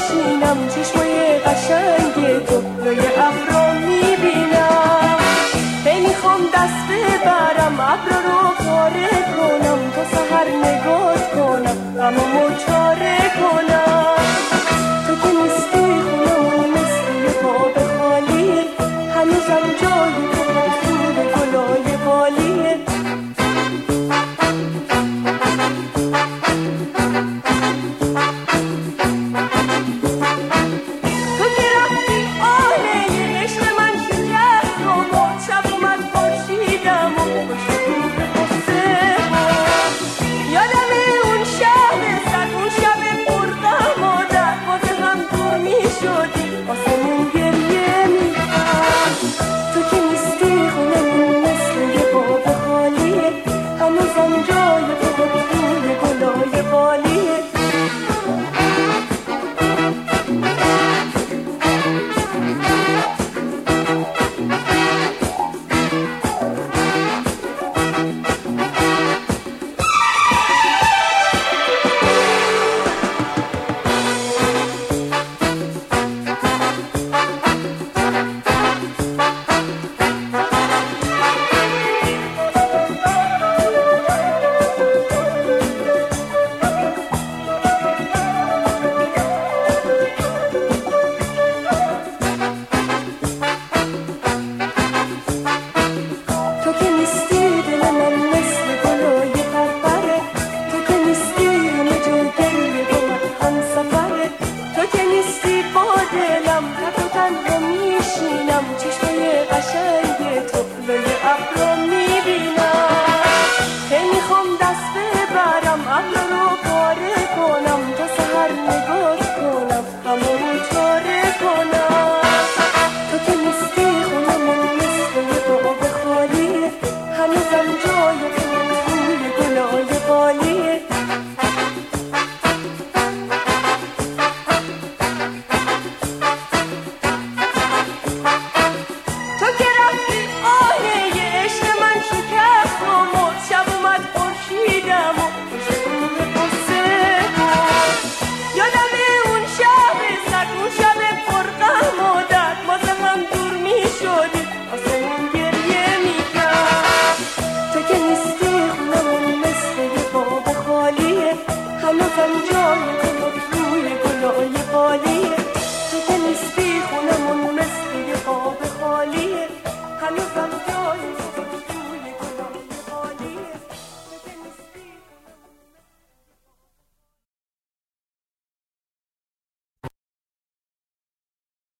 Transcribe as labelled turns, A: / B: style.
A: میشینم چشمای قشنگ تو روی ابرا میبینم، هی میخوام دست ببرم ابرا رو پاره کنم، تا سحر نگات کنم غممو چاره کنم. تو که نیستی خونمون مثل یه باب خالیه، هنوزم جای تو توی گلای بالیه. جای تو توی گلای بالی